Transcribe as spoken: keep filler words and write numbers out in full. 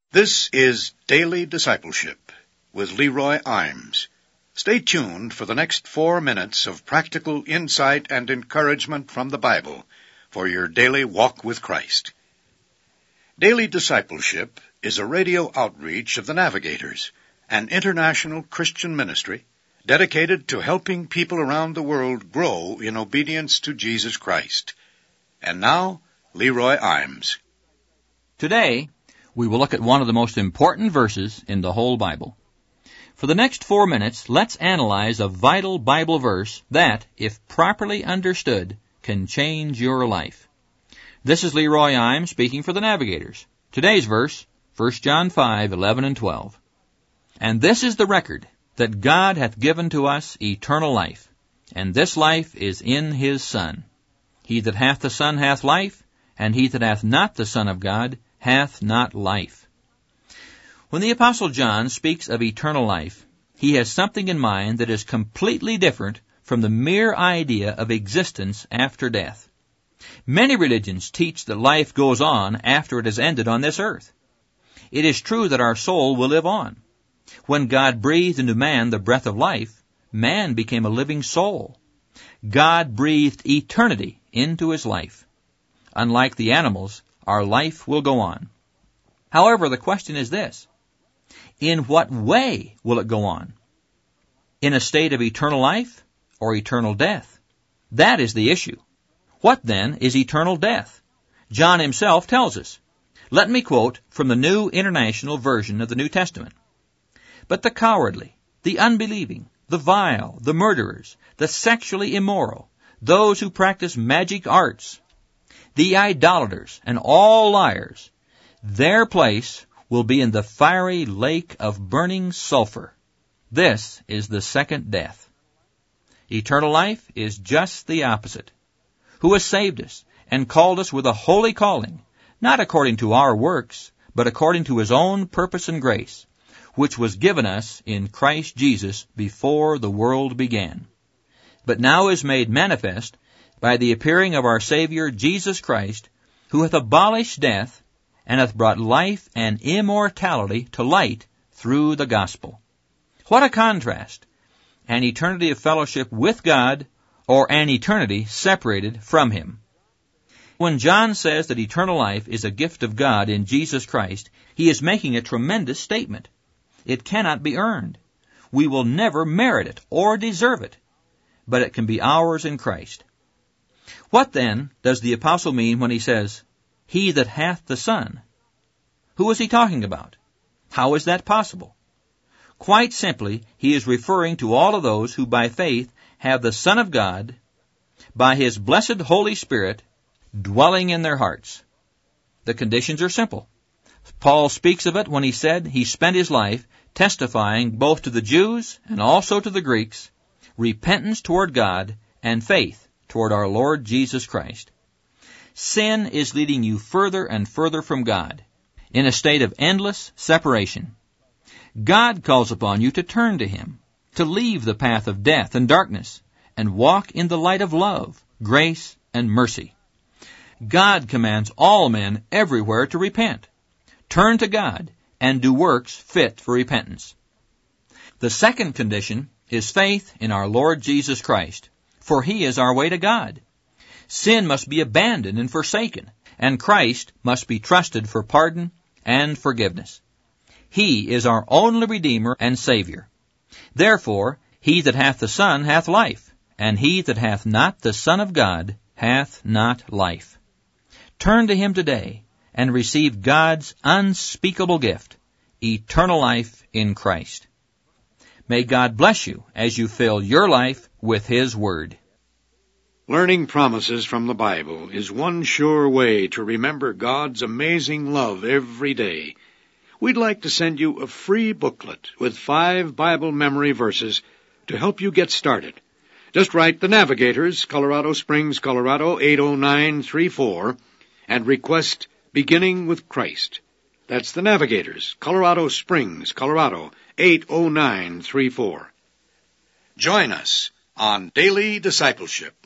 This is Daily Discipleship with Leroy Imes. Stay tuned for the next four minutes of practical insight and encouragement from the Bible for your daily walk with Christ. Daily Discipleship is a radio outreach of the Navigators, an international Christian ministry dedicated to helping people around the world grow in obedience to Jesus Christ. And now, Leroy Imes. Today, we will look at one of the most important verses in the whole Bible. For the next four minutes, let's analyze a vital Bible verse that, if properly understood, can change your life. This is Leroy Imes speaking for the Navigators. Today's verse, First John five, eleven and twelve. And this is the record, that God hath given to us eternal life, and this life is in his Son. He that hath the Son hath life, and he that hath not the Son of God hath not life. When the Apostle John speaks of eternal life, he has something in mind that is completely different from the mere idea of existence after death. Many religions teach that life goes on after it has ended on this earth. It is true that our soul will live on. When God breathed into man the breath of life, man became a living soul. God breathed eternity into his life. Unlike the animals, our life will go on. However, the question is this: in what way will it go on? In a state of eternal life or eternal death? That is the issue. What then is eternal death? John himself tells us. Let me quote from the New International Version of the New Testament. But the cowardly, the unbelieving, the vile, the murderers, the sexually immoral, those who practice magic arts, the idolaters, and all liars, their place will be in the fiery lake of burning sulfur. This is the second death. Eternal life is just the opposite. Who has saved us and called us with a holy calling, not according to our works, but according to his own purpose and grace, which was given us in Christ Jesus before the world began, but now is made manifest by the appearing of our Savior Jesus Christ, who hath abolished death, and hath brought life and immortality to light through the gospel. What a contrast! An eternity of fellowship with God, or an eternity separated from him. When John says that eternal life is a gift of God in Jesus Christ, he is making a tremendous statement. It cannot be earned. We will never merit it or deserve it, but it can be ours in Christ. What then does the apostle mean when he says, he that hath the Son? Who is he talking about? How is that possible? Quite simply, he is referring to all of those who by faith have the Son of God, by his blessed Holy Spirit, dwelling in their hearts. The conditions are simple. Paul speaks of it when he said he spent his life testifying both to the Jews and also to the Greeks, repentance toward God and faith toward our Lord Jesus Christ. Sin is leading you further and further from God, in a state of endless separation. God calls upon you to turn to him, to leave the path of death and darkness, and walk in the light of love, grace, and mercy. God commands all men everywhere to repent, turn to God, and do works fit for repentance. The second condition is faith in our Lord Jesus Christ, for he is our way to God. Sin must be abandoned and forsaken, and Christ must be trusted for pardon and forgiveness. He is our only Redeemer and Savior. Therefore, he that hath the Son hath life, and he that hath not the Son of God hath not life. Turn to him today and receive God's unspeakable gift, eternal life in Christ. May God bless you as you fill your life with his Word. Learning promises from the Bible is one sure way to remember God's amazing love every day. We'd like to send you a free booklet with five Bible memory verses to help you get started. Just write the Navigators, Colorado Springs, Colorado eight oh nine three four, and request Beginning with Christ. That's the Navigators, Colorado Springs, Colorado eight oh nine three four. Join us on Daily Discipleship.